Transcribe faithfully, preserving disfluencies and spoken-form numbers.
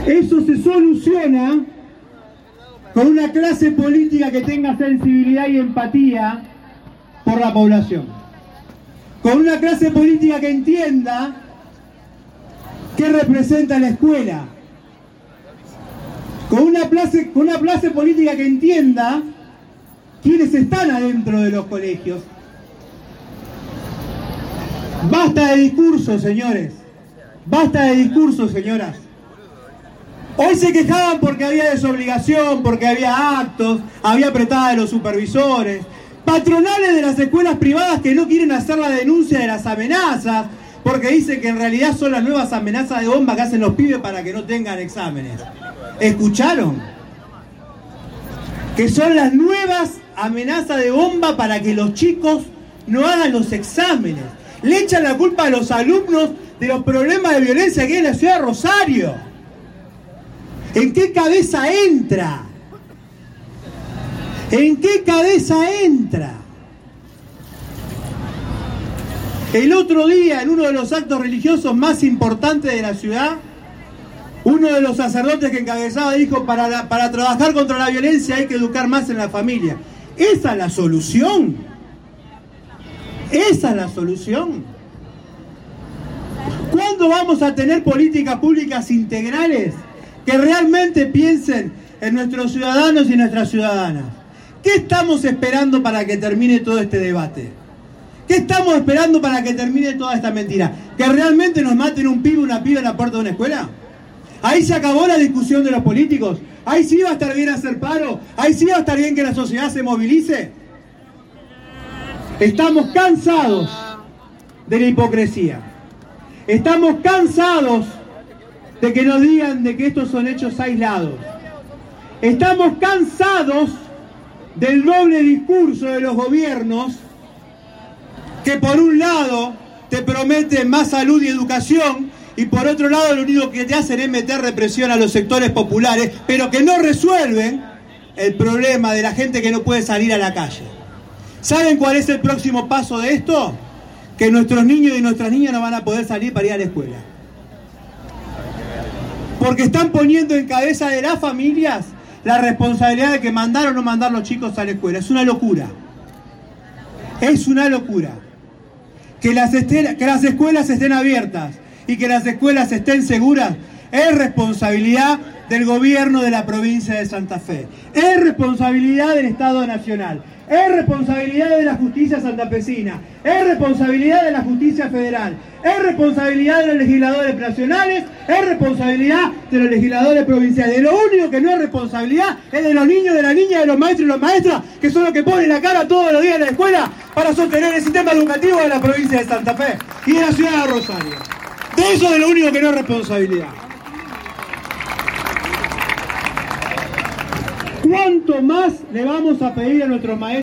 Eso se soluciona con una clase política que tenga sensibilidad y empatía por la población. Con una clase política que entienda qué representa la escuela. Con una clase, con una clase política que entienda quiénes están adentro de los colegios. Basta de discursos, señores. Basta de discursos, señoras. Hoy se quejaban porque había desobligación, porque había actos, había apretada de los supervisores, patronales de las escuelas privadas que no quieren hacer la denuncia de las amenazas, porque dicen que en realidad son las nuevas amenazas de bomba que hacen los pibes para que no tengan exámenes. ¿Escucharon? Que son las nuevas amenazas de bomba para que los chicos no hagan los exámenes. Le echan la culpa a los alumnos de los problemas de violencia que hay en la ciudad de Rosario. ¿En qué cabeza entra? ¿En qué cabeza entra? El otro día, en uno de los actos religiosos más importantes de la ciudad, uno de los sacerdotes que encabezaba dijo, para, la, para trabajar contra la violencia hay que educar más en la familia. ¿Esa es la solución? ¿Esa es la solución? ¿Cuándo vamos a tener políticas públicas integrales que realmente piensen en nuestros ciudadanos y nuestras ciudadanas? ¿Qué estamos esperando para que termine todo este debate? ¿Qué estamos esperando para que termine toda esta mentira? ¿Que realmente nos maten un pibe o una piba en la puerta de una escuela? Ahí se acabó la discusión de los políticos. Ahí sí va a estar bien hacer paro. Ahí sí va a estar bien que la sociedad se movilice. Estamos cansados de la hipocresía. Estamos cansados de que nos digan de que estos son hechos aislados. Estamos cansados del doble discurso de los gobiernos que por un lado te prometen más salud y educación y por otro lado lo único que te hacen es meter represión a los sectores populares, pero que no resuelven el problema de la gente que no puede salir a la calle. ¿Saben cuál es el próximo paso de esto? Que nuestros niños y nuestras niñas no van a poder salir para ir a la escuela. Porque están poniendo en cabeza de las familias la responsabilidad de que mandar o no mandar los chicos a la escuela. Es una locura. Es una locura. Que las, estén, que las escuelas estén abiertas y que las escuelas estén seguras es responsabilidad del gobierno de la provincia de Santa Fe. Es responsabilidad del Estado Nacional. Es responsabilidad de la justicia santafesina. Es responsabilidad de la justicia federal. Es responsabilidad de los legisladores nacionales. Es responsabilidad de los legisladores provinciales. De lo único que no es responsabilidad es de los niños, de las niñas, de los maestros y las maestras, que son los que ponen la cara todos los días en la escuela para sostener el sistema educativo de la provincia de Santa Fe y de la ciudad de Rosario. De eso es de lo único que no es responsabilidad. ¿Cuánto más le vamos a pedir a nuestros maestros?